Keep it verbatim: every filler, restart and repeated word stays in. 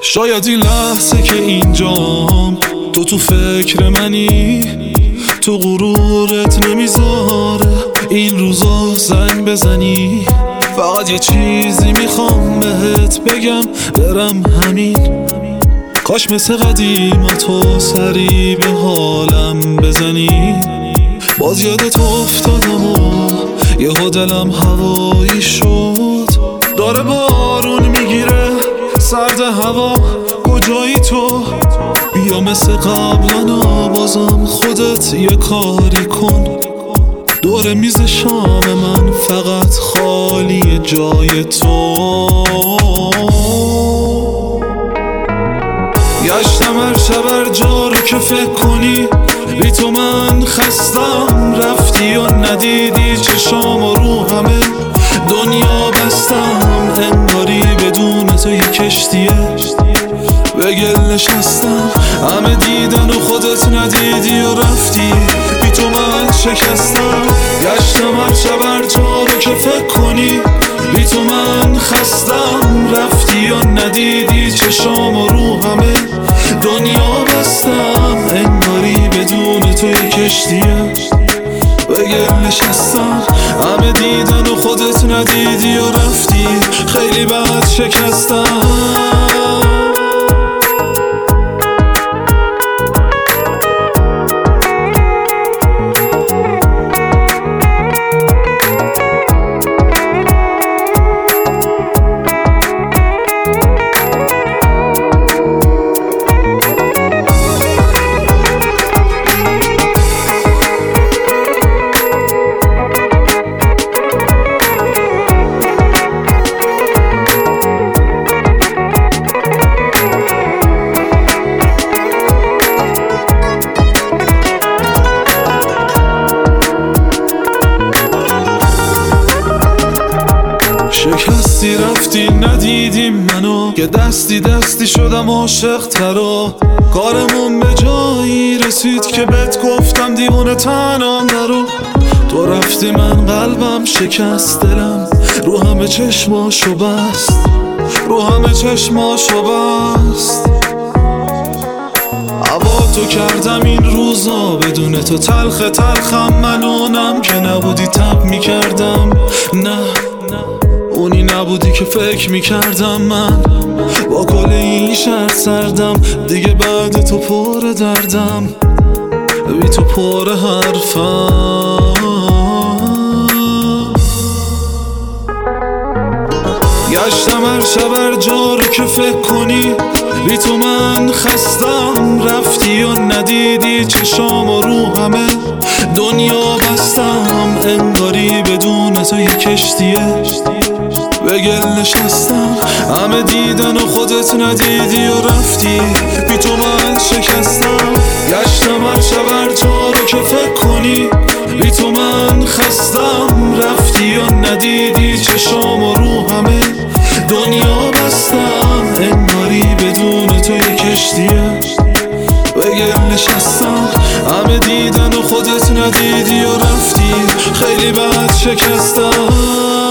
شاید این لحظه که اینجام تو تو فکر منی، تو غرورت نمیذاره این روزا زنگ بزنی. فقط یه چیزی میخوام بهت بگم، برم همین. کاش مثل قدیمتو سری به حالم بزنی. باز یادت افتادم و یهو دلم هوایی شد. داره بارون میگیره سرد هوا، کجایی تو؟ بیا مثل قبلنا بازم خودت یه کاری کن. دور میز شام من فقط خالی جای تو. گشتم هر شب هر جا رو که فکر کنی، بی تو من خستم. رفتی و ندیدی چشام و رو همه دنیا بستم. انگاری بدون تو یه کشتیه به گل نشستم. همه دیدن و خودت ندیدی و رفتی، بی تو من شکستم. گشتم هر شب هر جا رو که فکر کنی، بی تو من خستم. رفتی و ندیدی چشام و رو همه دنیا بستم. انگاری بدون تو یه کشتیه به گل نشستم. همه دیدن و خودت ندیدی و رفتی، خیلی بد شکستم. شکستی رفتی ندیدی منو، که دستی دستی شدم عاشق ترا. کارمون به جایی رسید که بهت گفتم دیوونه تنام نرو. تو رفتی من قلبم شکست، دلم رو همه چشماشو بست، رو همه چشماشو بست. هوا تو کردم این روزا بدون تو تلخ تلخم. من اونم که نبودی تب میکردم، نه اونی نبودی که فکر میکردم. من با کل این شرط سردم، دیگه بعد تو پر دردم، بی تو پر حرفم. گشتم هر شب هر جا رو که فکر کنی، بی تو من خستم. رفتی و ندیدی چشام و رو همه دنیا بستم. انگاری بدون تو یه کشتیه به گل نشستم. همه دیدن و خودت ندیدی و رفتی، بی تو من شکستم. گشتم هر شب هر جا رو که فکر کنی، بی تو من خستم. رفتی و ندیدی چشام و رو همه دنیا بستم. انگاری بدون تو یه کشتیه به گل نشستم. همه دیدن و خودت ندیدی و رفتی، خیلی بد شکستم.